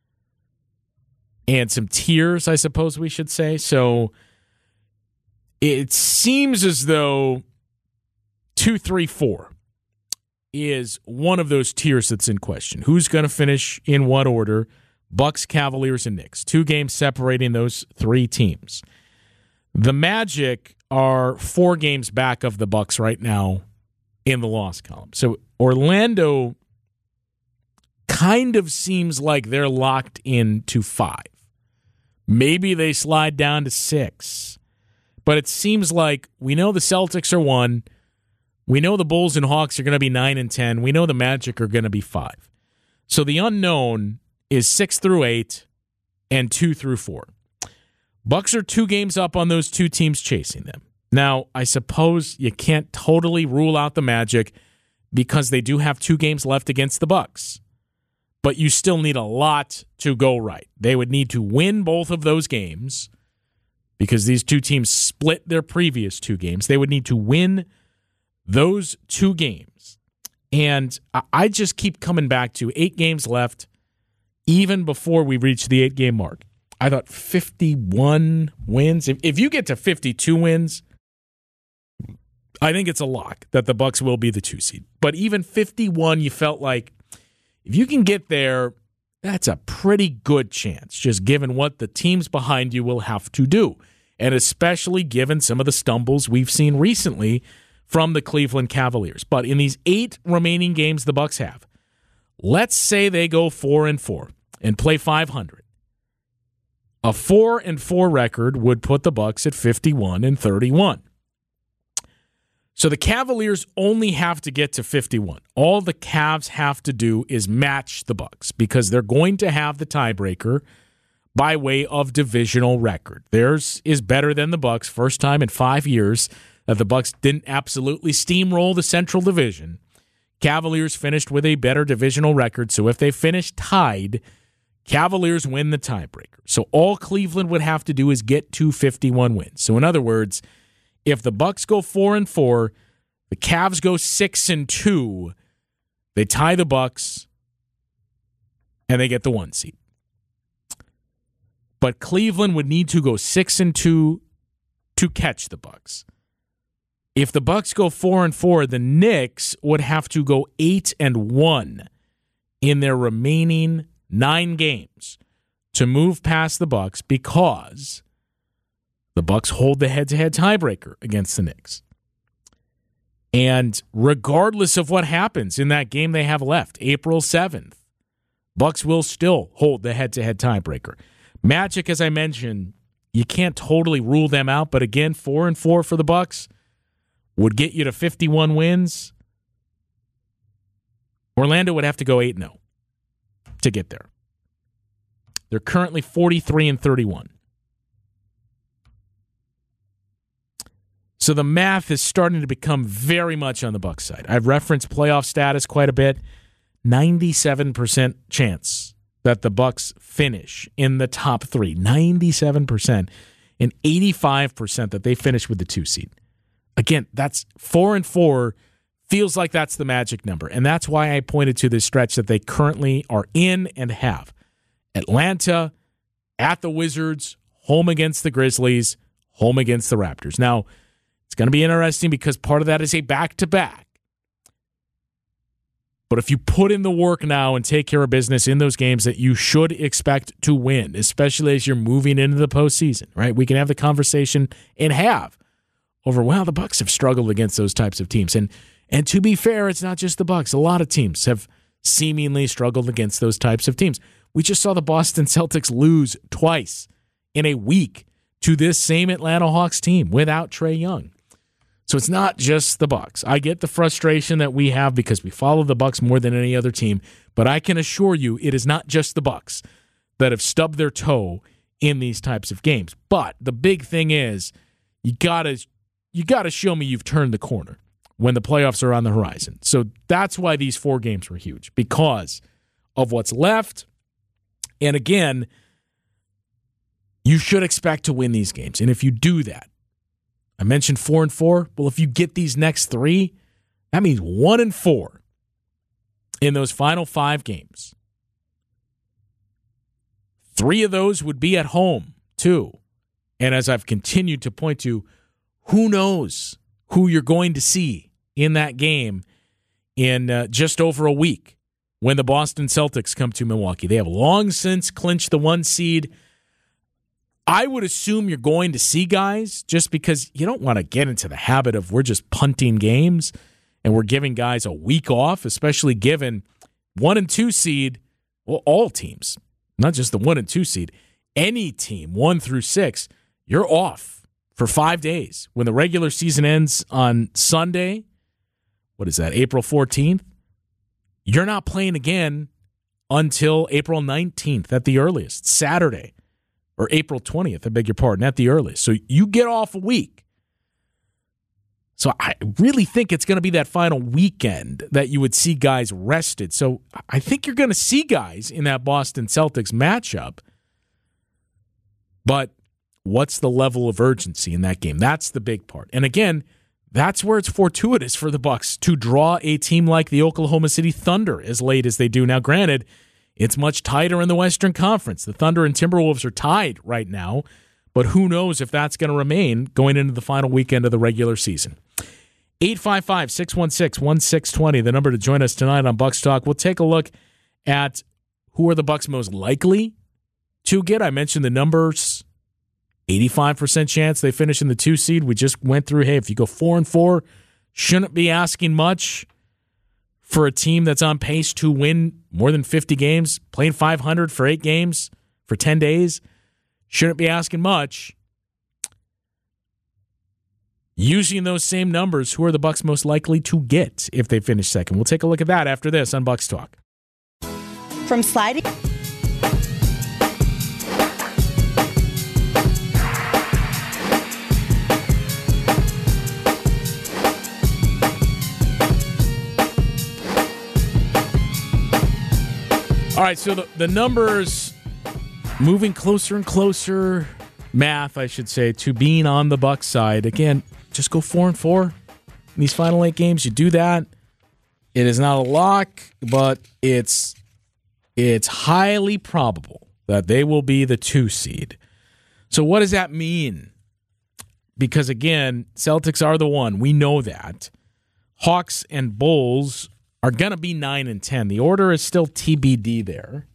and some tiers, I suppose we should say. So it seems as though 2, 3, 4 is one of those tiers that's in question. Who's going to finish in what order? Bucks, Cavaliers, and Knicks. 2 games separating those 3 teams. The Magic are 4 games back of the Bucks right now in the loss column. So Orlando kind of seems like they're locked into 5. Maybe they slide down to 6. But it seems like we know the Celtics are 1. We know the Bulls and Hawks are going to be 9 and 10. We know the Magic are going to be 5. So the unknown is 6 through 8 and 2 through 4. Bucks are 2 games up on those 2 teams chasing them. Now, I suppose you can't totally rule out the Magic because they do have 2 games left against the Bucks. But you still need a lot to go right. They would need to win both of those games because these 2 teams split their previous 2 games. They would need to win those 2 games. And I just keep coming back to 8 games left even before we reach the 8-game mark. I thought 51 wins. If you get to 52 wins, I think it's a lock that the Bucks will be the 2 seed. But even 51, you felt like if you can get there, that's a pretty good chance, just given what the teams behind you will have to do. And especially given some of the stumbles we've seen recently from the Cleveland Cavaliers. But in these 8 remaining games the Bucks have, let's say they go 4-4 and play 500. A 4-4 record would put the Bucks at 51-31. So the Cavaliers only have to get to 51. All the Cavs have to do is match the Bucks because they're going to have the tiebreaker by way of divisional record. Theirs is better than the Bucks. First time in 5 years that the Bucks didn't absolutely steamroll the Central Division. Cavaliers finished with a better divisional record, so if they finish tied, Cavaliers win the tiebreaker. So all Cleveland would have to do is get to 51 wins. So in other words, if the Bucks go 4-4, the Cavs go 6-2, they tie the Bucks, and they get the 1 seed. But Cleveland would need to go 6-2 to catch the Bucks. If the Bucks go 4-4, the Knicks would have to go 8-1 in their remaining 9 games to move past the Bucks because the Bucks hold the head-to-head tiebreaker against the Knicks. And regardless of what happens in that game they have left, April 7th, Bucks will still hold the head-to-head tiebreaker. Magic, as I mentioned, you can't totally rule them out, but again, 4-4 for the Bucks would get you to 51 wins. Orlando would have to go 8-0 to get there. They're currently 43-31. So the math is starting to become very much on the Bucks side. I've referenced playoff status quite a bit. 97% chance that the Bucks finish in the top 3. 97%. And 85% that they finish with the 2 seed. Again, that's 4-4 feels like that's the magic number. And that's why I pointed to this stretch that they currently are in and have. Atlanta, at the Wizards, home against the Grizzlies, home against the Raptors. Now, it's going to be interesting because part of that is a back-to-back. But if you put in the work now and take care of business in those games that you should expect to win, especially as you're moving into the postseason, right? We can have the conversation and have over, well, the Bucks have struggled against those types of teams. And to be fair, it's not just the Bucks. A lot of teams have seemingly struggled against those types of teams. We just saw the Boston Celtics lose twice in a week to this same Atlanta Hawks team without Trae Young. So it's not just the Bucks. I get the frustration that we have because we follow the Bucks more than any other team, but I can assure you it is not just the Bucks that have stubbed their toe in these types of games. But the big thing is you gotta show me you've turned the corner when the playoffs are on the horizon. So that's why these 4 games were huge, because of what's left. And again, you should expect to win these games. And if you do that, I mentioned 4-4. Well, if you get these next 3, that means 1-4 in those final 5 games. 3 of those would be at home, too. And as I've continued to point to, who knows who you're going to see in that game in just over a week when the Boston Celtics come to Milwaukee. They have long since clinched the 1 seed. I would assume you're going to see guys just because you don't want to get into the habit of we're just punting games and we're giving guys a week off, especially given 1 and 2 seed, well, all teams, not just the 1 and 2 seed, any team 1 through 6, you're off for 5 days. When the regular season ends on Sunday, what is that, April 14th? You're not playing again until April 19th at the earliest, Saturday. Or April 20th, I beg your pardon, at the earliest. So you get off a week. So I really think it's going to be that final weekend that you would see guys rested. So I think you're going to see guys in that Boston Celtics matchup. But what's the level of urgency in that game? That's the big part. And again, that's where it's fortuitous for the Bucks to draw a team like the Oklahoma City Thunder as late as they do. Now, granted, it's much tighter in the Western Conference. The Thunder and Timberwolves are tied right now, but who knows if that's going to remain going into the final weekend of the regular season. 855-616-1620, the number to join us tonight on Bucks Talk. We'll take a look at who are the Bucks most likely to get. I mentioned the numbers, 85% chance they finish in the 2 seed. We just went through, hey, if you go 4-4, shouldn't be asking much for a team that's on pace to win more than 50 games, playing 500 for 8 games for 10 days. Shouldn't be asking much. Using those same numbers, who are the Bucks most likely to get if they finish second? We'll take a look at that after this on Bucks Talk. From sliding. All right, so the numbers moving closer and closer, math, I should say, to being on the Bucks side. Again, just go 4-4 in these final 8 games. You do that. It is not a lock, but it's highly probable that they will be the 2 seed. So what does that mean? Because, again, Celtics are the 1. We know that. Hawks and Bulls are going to be 9 and 10. The order is still TBD there.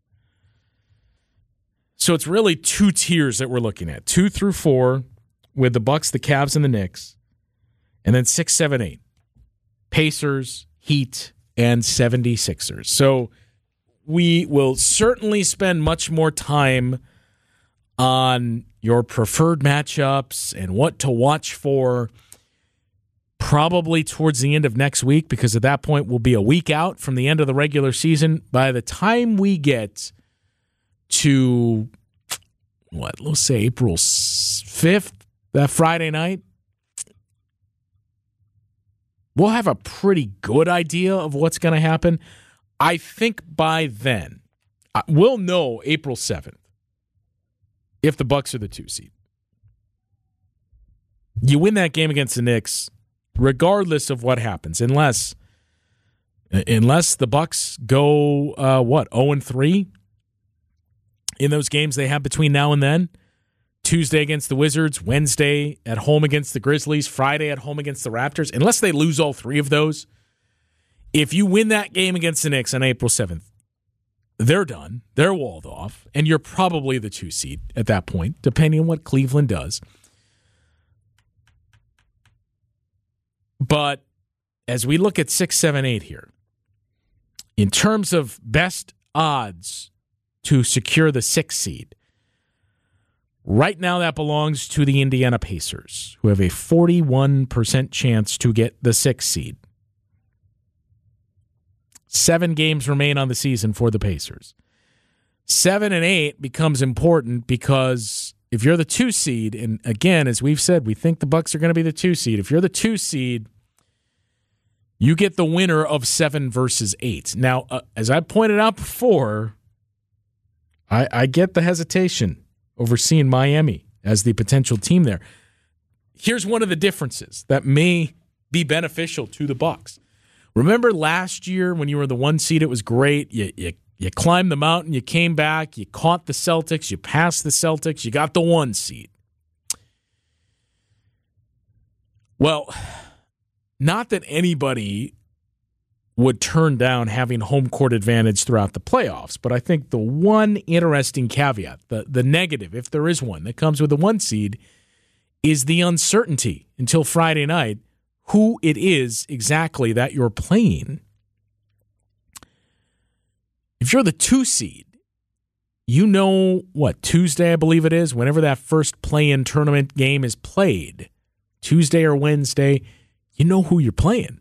So it's really 2 tiers that we're looking at. 2 through 4 with the Bucks, the Cavs, and the Knicks. And then 6, 7, 8. Pacers, Heat, and 76ers. So we will certainly spend much more time on your preferred matchups and what to watch for probably towards the end of next week, because at that point we'll be a week out from the end of the regular season. By the time we get to, let's say April 5th, that Friday night, we'll have a pretty good idea of what's going to happen. I think by then, we'll know April 7th if the Bucks are the 2 seed. You win that game against the Knicks, regardless of what happens, unless the Bucks go 0-3 in those games they have between now and then. Tuesday against the Wizards, Wednesday at home against the Grizzlies, Friday at home against the Raptors. Unless they lose all 3 of those, if you win that game against the Knicks on April 7th, they're done. They're walled off, and you're probably the 2 seed at that point, depending on what Cleveland does. But as we look at 6, 7, 8 here, in terms of best odds to secure the 6th seed, right now that belongs to the Indiana Pacers, who have a 41% chance to get the 6th seed. 7 games remain on the season for the Pacers. 7 and 8 becomes important because if you're the 2 seed, and again, as we've said, we think the Bucks are going to be the 2 seed. If you're the 2 seed, you get the winner of 7 versus 8. Now, as I pointed out before, I get the hesitation over seeing Miami as the potential team there. Here's one of the differences that may be beneficial to the Bucks. Remember last year when you were the 1 seed, it was great. You climbed the mountain, you came back, you caught the Celtics, you passed the Celtics, you got the 1 seed. Well, not that anybody would turn down having home court advantage throughout the playoffs, but I think the one interesting caveat, the negative, if there is one, that comes with the 1 seed is the uncertainty until Friday night who it is exactly that you're playing. If you're the 2 seed, you know Tuesday, I believe it is, whenever that first play-in tournament game is played, Tuesday or Wednesday, you know who you're playing.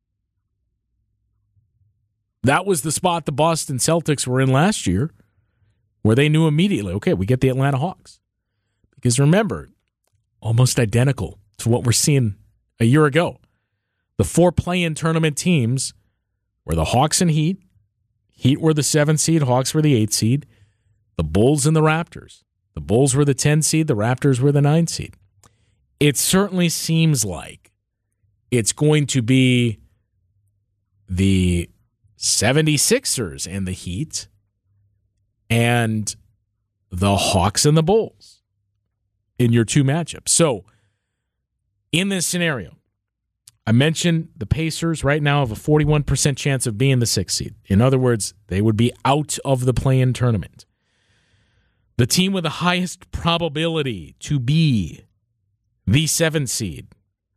That was the spot the Boston Celtics were in last year, where they knew immediately, okay, we get the Atlanta Hawks. Because remember, almost identical to what we're seeing a year ago. The 4 play-in tournament teams were the Hawks and Heat. Heat were the 7 seed, Hawks were the 8 seed. The Bulls and the Raptors. The Bulls were the 10 seed, the Raptors were the 9 seed. It certainly seems like it's going to be the 76ers and the Heat and the Hawks and the Bulls in your 2 matchups. So, in this scenario, I mentioned the Pacers right now have a 41% chance of being the 6th seed. In other words, they would be out of the play-in tournament. The team with the highest probability to be the 7th seed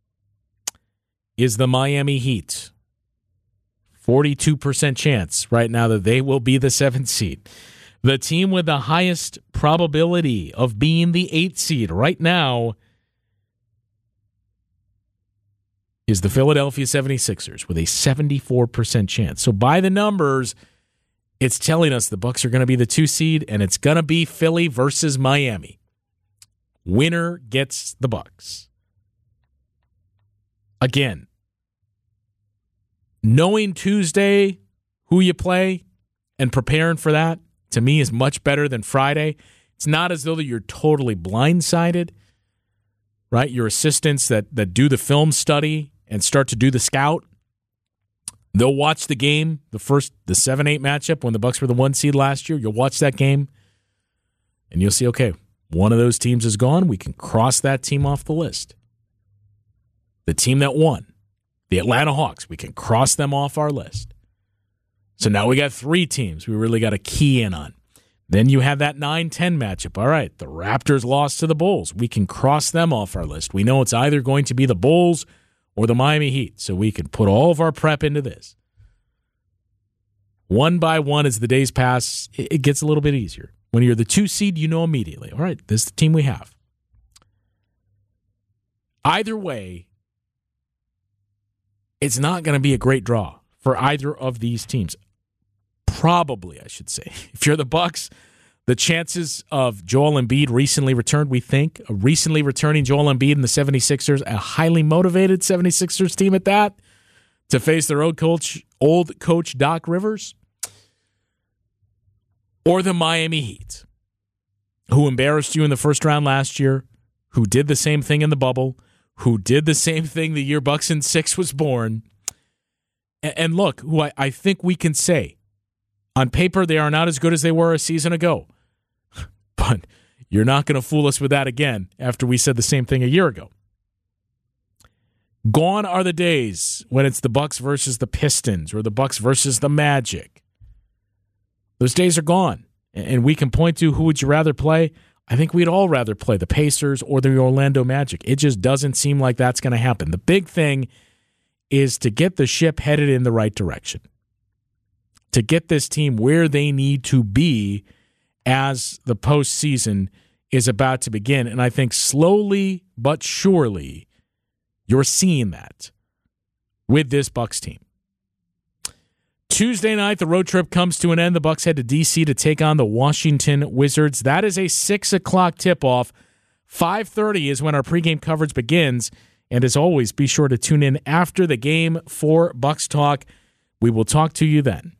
is the Miami Heat. 42% chance right now that they will be the 7th seed. The team with the highest probability of being the 8th seed right now is the Philadelphia 76ers with a 74% chance. So by the numbers, it's telling us the Bucks are going to be the 2 seed, and it's going to be Philly versus Miami. Winner gets the Bucks. Again, knowing Tuesday who you play and preparing for that, to me, is much better than Friday. It's not as though that you're totally blindsided, right? Your assistants that do the film study and start to do the scout, they'll watch the game, the 7-8 matchup when the Bucks were the 1 seed last year. You'll watch that game, and you'll see, okay, one of those teams is gone. We can cross that team off the list. The team that won, the Atlanta Hawks, we can cross them off our list. So now we got 3 teams we really got to key in on. Then you have that 9-10 matchup. All right, the Raptors lost to the Bulls. We can cross them off our list. We know it's either going to be the Bulls or the Miami Heat, so we can put all of our prep into this. One by one, as the days pass, it gets a little bit easier. When you're the 2 seed, you know immediately, all right, this is the team we have. Either way, it's not going to be a great draw for either of these teams. Probably, I should say. If you're the Bucks, the chances of Joel Embiid recently returned, we think, a recently returning Joel Embiid and the 76ers, a highly motivated 76ers team at that, to face their old coach Doc Rivers, or the Miami Heat, who embarrassed you in the first round last year, who did the same thing in the bubble, who did the same thing the year Bucks in 6 was born. And look, who I think we can say, on paper, they are not as good as they were a season ago. But you're not going to fool us with that again after we said the same thing a year ago. Gone are the days when it's the Bucks versus the Pistons or the Bucks versus the Magic. Those days are gone. And we can point to who would you rather play. I think we'd all rather play the Pacers or the Orlando Magic. It just doesn't seem like that's going to happen. The big thing is to get the ship headed in the right direction, to get this team where they need to be as the postseason is about to begin. And I think slowly but surely you're seeing that with this Bucks team. Tuesday night, the road trip comes to an end. The Bucks head to D.C. to take on the Washington Wizards. That is a 6 o'clock tip-off. 5:30 is when our pregame coverage begins. And as always, be sure to tune in after the game for Bucks Talk. We will talk to you then.